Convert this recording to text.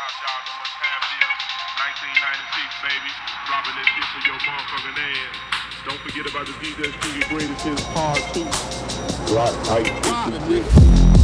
y'all know what time it is. 1996, baby. Dropping this shit for your motherfucking ass. Don't forget about the DJ Studio Greatest Hits Part 2. Right,